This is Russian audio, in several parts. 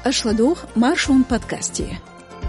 Ашладух маршун подкасте.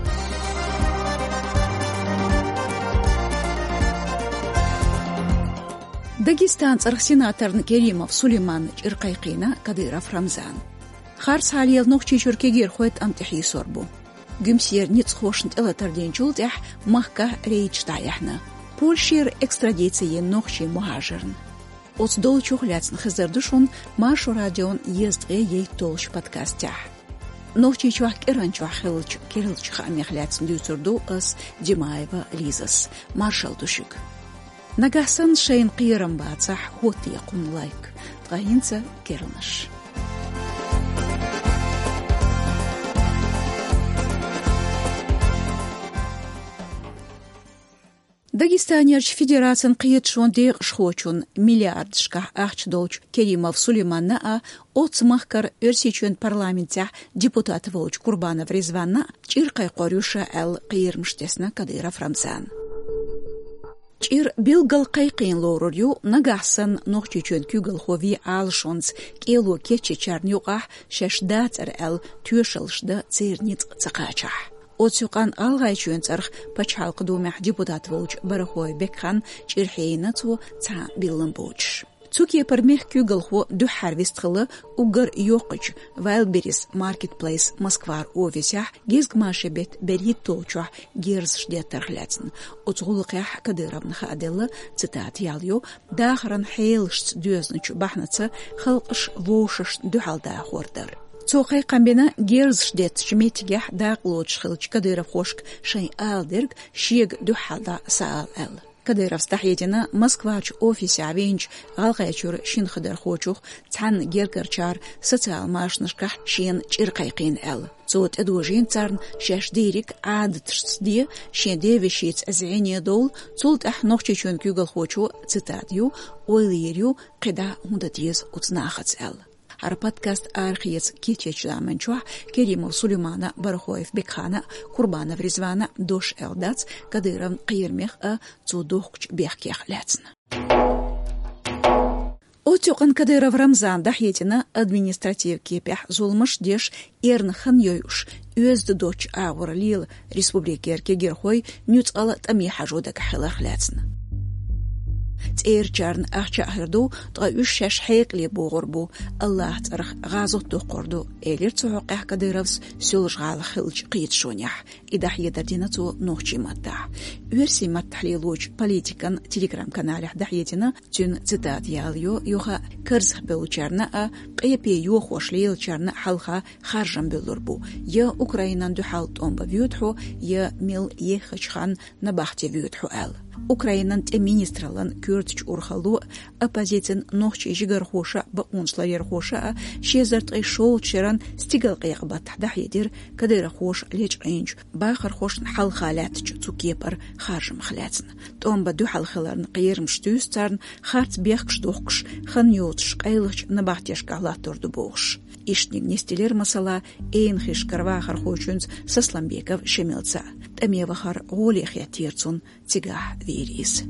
Дагестан сенаторн Керимов Сулейман Чиркайкина Кадыров Рамзан. Харс халил нохчи чуркегир хоет амтихи сорбу. Гюмсер ницхошнт элатарденчултях махка рейчтаяхна. Польшир экстрадиции нохчи мухажерн. От долчухляцн хазардушун маршу радион ездре ей толш подкастях. Нохчи чуах керанчуах хилч хамяхляцн дюцурду ас Димаева Лизас. Маршал душик. Нагасан шейн قيرم باتصح هوتي يقون لايك تغينسا كيرنش Дагестанерч федерациян қиетшон дег шхочун миллиард шках ахч долч Керимов Сулейманна отсмахкар өрсичен парламентях депутат волч Курбанов Резванна чиркай корюша эл қиермштесна Кадыров Рамзан. Чир билгал қайқин лорурю нагасан нохчичен күгл хови алшонс келу кече чарнюqah шешдацар эл тюшалшда церниц цақачах. Отсюқан алғайчуен царх пачалq думях депутат волч барахой бекхан чирхейна цу ца биллан боч. Цуки пармех күгл хо духар вестхылы угар йоқыч Wildberries Marketplace Москвар офисях гизгмаше бет берит толчуах герзшде тархляцн. Отсгулықях Кадыровнаха аделла цитат ялью дахран хейлшц дюзнычу бахнаца халқыш вошыш духалда хордар. Цохай камбина герзшдет шметигях дақлоч хылч Кадыров хошк шай алдерг шег духалда саал эл. Кадыров стахетина Москвач офисе авенч галгайчур шинхадер хочух цан гергарчар социал машнышках шен чиркайкин эл. Цот эдужин царн шеш дирик адтшди шенде вешиц азение дол цулт ахнохчичун күгл хочу цитатью ойлирю кеда мудатиес уцнахац эл. Ар подкаст архиец кичечламанчуа Керимов Сулеймана Бархоев Бекхана Курбанов Резвана Дош Элдац Кадыров Қиермех цудохч бехкех ляцн. Отюқан Кадыров Рамзан дахетина административ кепех зулмыш деш эрнхан йоюш өзді доч ауыр лил республикер кегерхой нюц ала тамиха жодак хилах ляцн. تيرجارن أخشى أهردو تغيش شش حيق لي بوغربو الله ترخ غازو تقردو إلير تسوقح كديرفس سولش غال خلج قيت شونيح إذا حيدردينا تو نوخشي متاح ويرسي متحليلوج بوليتيكان تيليجرام كانالح دحيتنا تون تداد ياليو يوخا كرزخ بلوچارنا قيبي يوخوش ليلچارنا حلخا خارجن بلوربو يا أوكراينان دو حالت أمبا فيوتحو يا ميل يخشخان نباختي فيوتحو آل Украинан министрлан кюртч урхалу оппозицион нохчи жигар хоша ба унсларер хоша шезарт ай шол черан стигал қиғбат дахидир кадыра хош леч айнч бахар хош хал халатч цукепар харжм хлацн томба ду хал халарн қиермштүс царн харц бехкш дохкш хан йотш қайлыч набахтеш калаторду бохш Иштник нестелер масала эйн хиш карвахар хочунц Сасламбеков шемелца тамевахар голех ятирцун тигах вирис.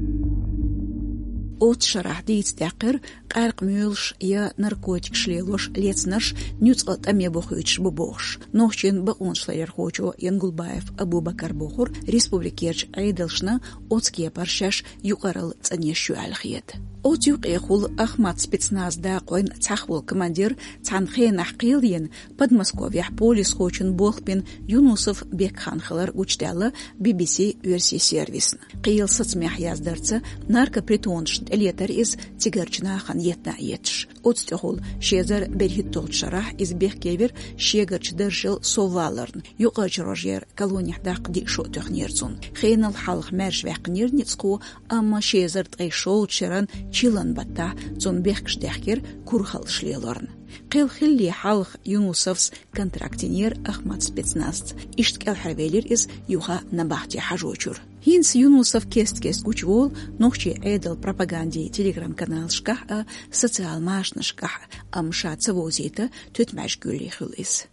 От шарах дейц дақыр қарқ мюлш я наркотик шлелош лецнаш нюц от амебохыч бубош. Нохчин бауншлайер хочу Янгулбаев Абубакар Бохур республикерч айдалшна от скепаршаш юқарал цанешу алхиет. От юқехул Ахмат спецназ да қойн цахвул командир цанхен ахқилден Подмосковьях полис хочун Болхпин Юнусов Бекханхалар учтала BBC версии сервис. Қиыл соцмях яздарца наркопритоншн элетер из тигарчнахан етна етш. Отстехул шезар берхиттолт шарах из бехкевер шегарч дыржил соваларн. Юқач рожер колониях дақди шотехнерцун. Хейнал халх мерш вяқнир ницку амма шезар тайшол черан чилан бата цун бехкш дехкер курхал шлеларн. قيل خلي حلق يونسوفس كونتراكتينير أحمد سبيتناست إشتكال حرفيلير إز يوها نباحتي حجوچور. هينس يونسوف كيست كوچول نوخشي عيدل بروباغاندي تيليجرام كانال شكاح سوциال ماشنا شكاح أمشات سووزيتا تتمعش قولي خليس.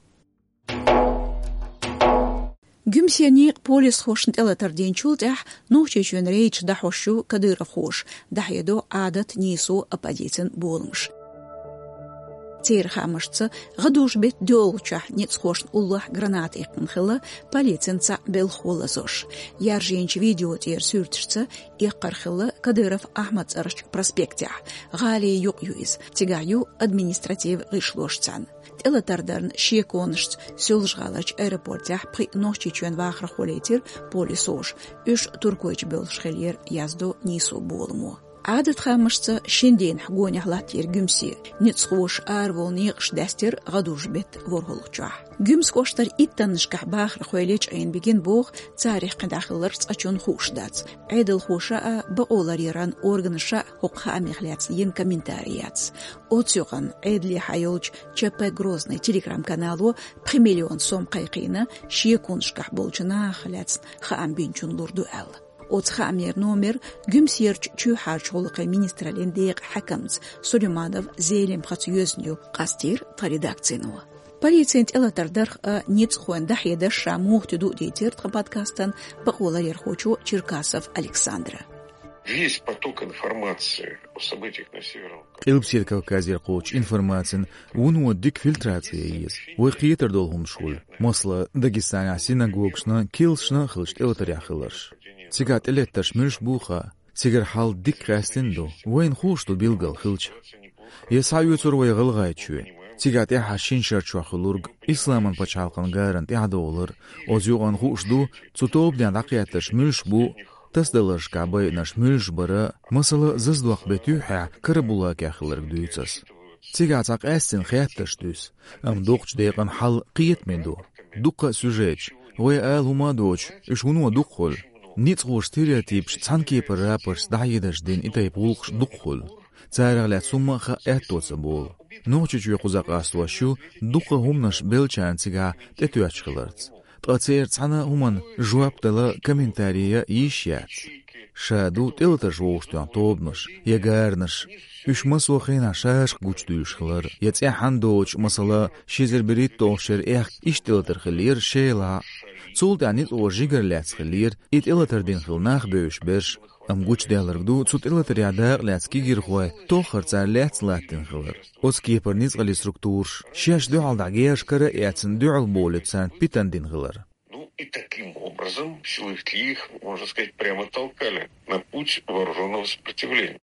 Гюмсианик полис хошнт элатарденчултях нохчечен рейч дахошу Кадыров хош дахедо адат нису оппозицион болмш. تير خامشتsa غدوش بيت دولچا نيتسخوش الله гранат икнхыла полиценца белхолазош. Яржинч видео тер сүртшца иккархыла Кадыров Ахмад Царыч проспекте. Гали юк юиз. Тигаю административ гышлошцан. Телатардан шеконшц сёлжгалач аэропортях при ночичен вахра холетир полисош. Үш туркоич белшхелер язду нису болму. عادت خامشة شندين حقوني حلاتير جمسي نتسخوش آرول نيقش داستير غدوش بيت ورهولقجاح جمس كوشتر إتنشكح باخر خويليج عين بيجين بوغ تاريخ قداخلرس أچون خوش دات عيدل خوشا بأولاريران أورغنشا حقها أميخليات ين كومنتاريات أوتسيوغان عيدلي حيولج چپا грозный телеграм каналу 3 миллион сом قيقينا شيكونشكح بولجنا خلات خام بينچون لوردو أل أوتخامير نومر جمسيرج چو حارچولقي министрален ديق حكمز سليمانов زيلم خطيوزنيو قاستير تريداكتينو полициянт элатардar ницхуэн дахеда шамух тюду дейтер подкастан бақоларер хочу Черкасов Александра. Весь поток информации о событиях на Северном Кылпсер Кавказер коч информациен уну дик фильтрация есть. Уйқиетер долхум шул. Масла Дагестана синагогшна килшна хылшт элатаряхылаш. Цигат элетташ мюш буха. Цигар хал дик растендо. Вайн хушту билгал хылч. Есаюцур вайгылгайчу. Цигат я хашин шарчу хылург. Исламан пачалкан гарант ядолар. Озюган хушту цутоб дян дақияташ мюш бу. تصدلش كعبي نش ملش برا مثلا ززدوق بتوحة كربولا كأخلرك دويتس تيجاتك أستن خياتش دوس دوقش ديقن حل قيت من دو دوقة سوجيج ويقال هما دوش إشونو دوقل نيتغو ستيريوتيبش تانكي برابرس دعيدش دين إتاي بولقش دوقل تارغ لا سوما خا أتوس بول نوچي جو قزاق أستواشو دوقة همنش بيلچان تيجا تتوش خلرت تأثير تانا همان جواب دلا كومنتاريا يشيات شادو تلتش ووشتوان طوبنش يغارنش үш масуахина шаш гучдуш хлар яця хандоч масала шизер берит тошер эх иштелтер хлир шела цулданит ожигерляц хлир ит элтердин хлнах бөш берш ам гучделерду цутелтер ядар ляцки гирхой тохар царляц латин хлар оскипер низ гали структур шаш дуал дагеш кара яцн дуал болетсан питандин хлар. И таким образом силы их, можно сказать, прямо толкали на путь вооруженного сопротивления.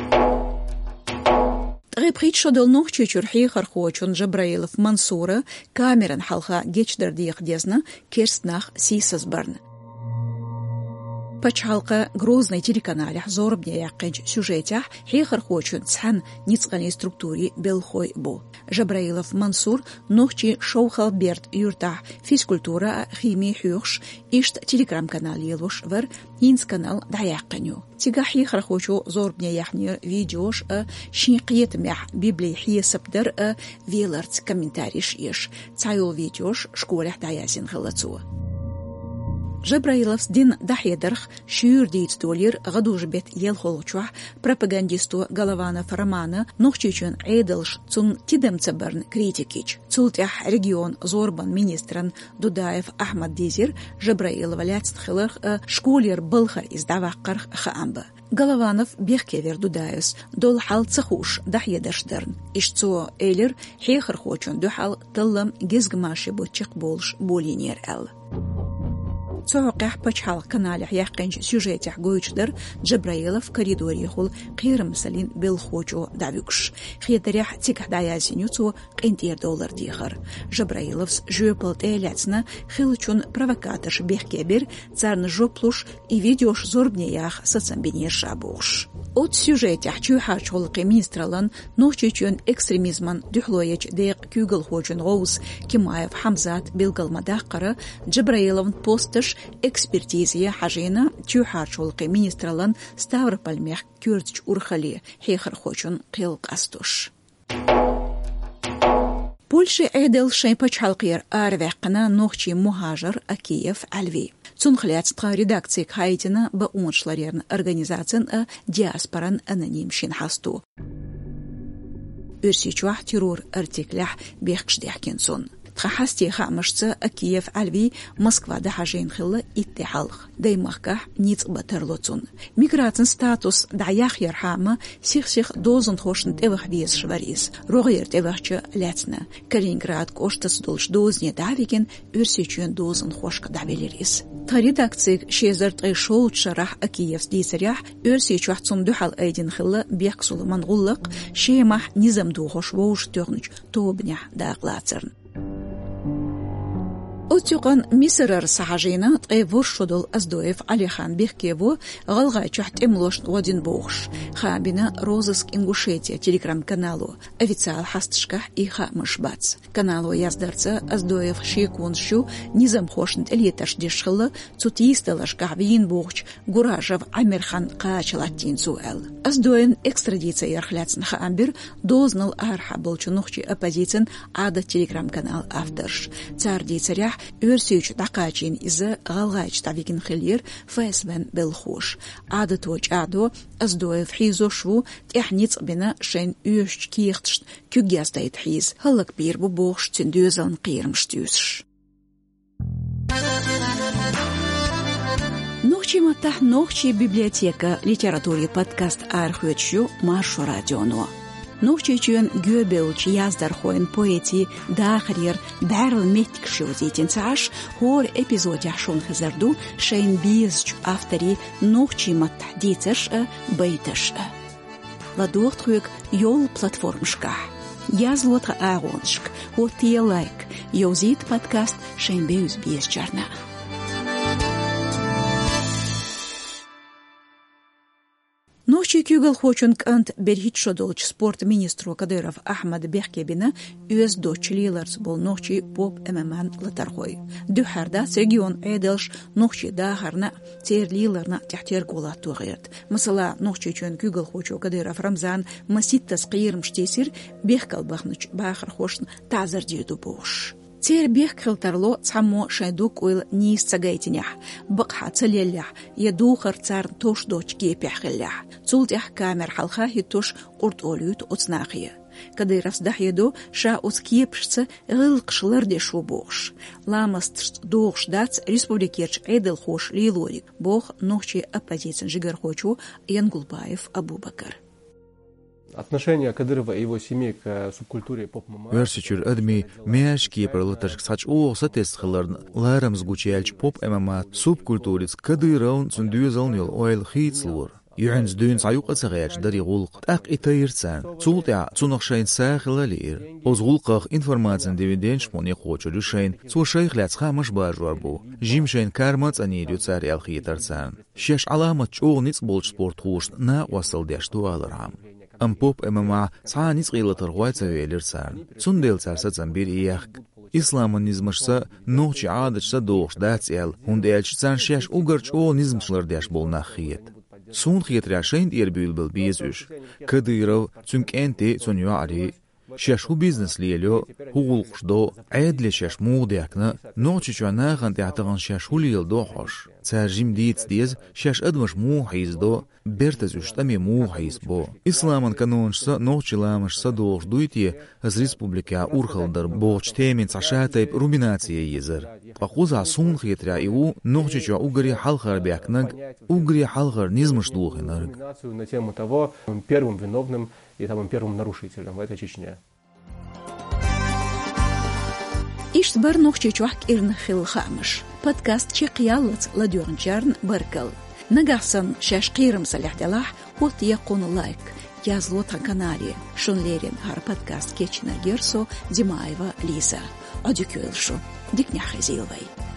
غيبخيت شدل نوخ چچرحي خرخوچون جبرائيلف منصورة كاميران حلقة گيچدر ديق ديزنا كيرستناخ سيسزبرن. Пачалка грозной телеканалях зорбне яқынч сюжетях хейхар хочун цхан ницкани структури белхой бо. Жабраилов Мансур нохчи шоухалберт юрта физкультура химия хюрш ишт телеграм-канал елуш вер инс канал да яқыню. Тига хейхар хочу зорбне яхнир видеош шинқиет мях библей хиесаптер веларц комментариш еш. Цайол видеош школях да язин хылацу. جبرائيلفس دين دحيدرخ شيور ديت دولير غدوج بيت يلخولچوح пропагандисту Голована Фарамана нохчичун эйдэлш цун тидем цабарн критикич. Цултях регион зорбан министран Дудаев Ахмад Дизир Жабраилова ляцтхылых школер былхар издаваққарх хаамба. Голованов бехкевер Дудаевс дол хал цахуш дахьедашдерн. Ишцо эйлер хейхар хочун духал тыллам гизгмаши бутчик болш болинер эл. صعقح بچحال каналях яқынч сюжетях гойчдер Джабраилов коридоре хол қирым салин белхочо давюкш. Хиетерях тиках даясинюцу $10 дихар. Джабраиловс жөпл тэляцна хилчун провокаторш бехкебер царн жоплуш и видеош зорбнеях сацамбинер шабуш. От сюжетях чухач холқи министралан нохчичун экстремизман дюхлояч дейq кюгл хочун гоус Кимаев Хамзат билгалмадаққара Джабраиловн постыш экспертизия хажина чухарчулқи министралан Ставропольмех кюртч урхали хейхар хочун қилқ астуш. Польша эдел шайпачалқир арвеқна нохчи мухажар Акиев Альви. Цунхляцтқа редакции Хайдина ба умышларерн организациян диаспоран анонимшин хасту. Үрсичуах террор артиклях бехкшдяхкинсон. تخحستي خامشة كييف علوي موسكوا ده حاجين خلا اتحالخ دايماكا نيت بترلوتون ميغراتن ستاتوس دعياخ يرحامة سيخ دوزن خوشن تبخ بيس شواريس روغير تبخش لاتنا كالينغراد كوشتس دولش دوزني دعويكن ارسيچون دوزن خوشك دعبيليريس تاريداكتسيك شيزرت اي شول شرح كييف ديسريح ارسيچ وحتسوم دوحال ايدين خلا بيحكسول منغلق شيمح نظام دوخوش ووش تغنج توبنيح داقلاترن أتوقن مصر سحاجينا تغيفور شدول أزدويف علي خان بيخكيفو غلغاي تحت إملوش ودين بوخش خابنا روزسك إنغوشيتيا تليجرام каналу официал хастышках иха мышбац каналу яздырца أزدويف шикун шу низам хошнт эльеташ дешхылы цутисталаш гавин бухч гуражев Амирхан качалаттин зуэл أزدوين экстрадиция ярхляцн хаамбир дознал арха болчунухчи оппозицин ада телеграм канал авторш царди царях ورسيج دقاجين إذا غلغاج تابيكن خلير فاسبن بالخوش عادة توج عادو أزدوه في حيزو شو تحنيت بنا شين يوش كيختش كيجاز دايت حيز هلا كبير ببوخش تندوزن قير مشتوسش نوخشي متاح نوخشي بيبليوتека ليتراتوري подкаст архуечу маршу радионо نوخشيچون گوبلچ яздар خوين поэти дахрир дарл метик шозитин цаш хор эпизод яшон хазарду шейн бизч автори нохчи маттахдицеш бейтеш ладохтрюк йол платформшка язлотра агоншк хоти лайк йозит подкаст шейн биз бизчарна نوشي كيغل خوچون كانت برهيت شدولچ سپورت министру Кадыров Ахмад Бехкебина үз дочлиларс бол нохчи поп эмеман латархой духарда регион эделш нохчи дахарна терлиларна тяхтер голату гырт мисала нохчи чөн кюгл хочо Кадыров Рамзан маситтас кыйрым штесир бехкал бахныч бахыр хошн тазыр деду бош تير بيخل ترلو تسمو شايدوك ويل نيس تغايتنيح بقحة تليلح يدوخر تار توش دوش كيبيح خلح تولتيح كامر حلخا هيتوش قرط أوليوت أتناقية كديرس دحيدو شا أتكيبشت غلقشلر ديشو بوش لامست دوغش دات ريسبубликерч عيدل خوش ليلوريك بوخ نوخشي أبازيتن جيجر خوشو ينقلبايف أبو بكر Отношение Кадырова и его семьи к субкультуре поп-мама. Версичур адми мешки пролетарк сач осатес хларн ларам сгучелч поп-мама субкультурис Кадыров цундюзалнил ойл хитслур. يعنز دون سعيوق أسغيش داري غلق تاق إتايرتسان تولتع تنخشين ساخلالير أوز غلقاق إنفورماتسن ديفيدين شموني خوچو دوشين سو شيخ لاتسخا مش باجوار بو جيمشين كارمات أنيديو تساري الخيترسان شيش علامة شوغ نيس بولش سبورت خوشت نا وصل ديش دوالرهم أم بوب أمامع سعى نيس غيلة ترغواي تسويلرسان سنديل سارسات زنبير إياخ إسلام نزمشسا نوچي عادشسا دوغش داتسيل هنديلشسان شيش أوغرچ أو نزمشلر ديش بولنا خيت سون خيتراشين يربيل بيزوش كديرو تنك انتي تنيو علي شاش هو بيزنس ليلو هو القشدو عيد لشاش موديكنا نوچي چوانا غانتي عطغان شاش هو ليل دو خوش ترجم ديز شاش ادمش مو حيز دو بيرتزوش تامي مو حيز بو إسلامان كانونشسا نوچي لامشسا دوغش دويتي از ريسبублика урхалдар боч темин цашатайп рубинация езер пахуза сун хитря иу нохчи чо угри халхар бякнаг угри халхар низмыш дулхинарг на тему того первым виновным и самым первым нарушителем в этой Чечне. إشتبر نوخشي چوحك إرنخيل خامش بودكاست شي قيالت لدورنجارن بركل نقاصن شاش قيرم سلح دلاح وطي يقون لايك يازلوتا канале شون ليرين هار بودكاست كيچنا جيرسو ديمايва Лиза أديكيلشو ديك نحي زيلوي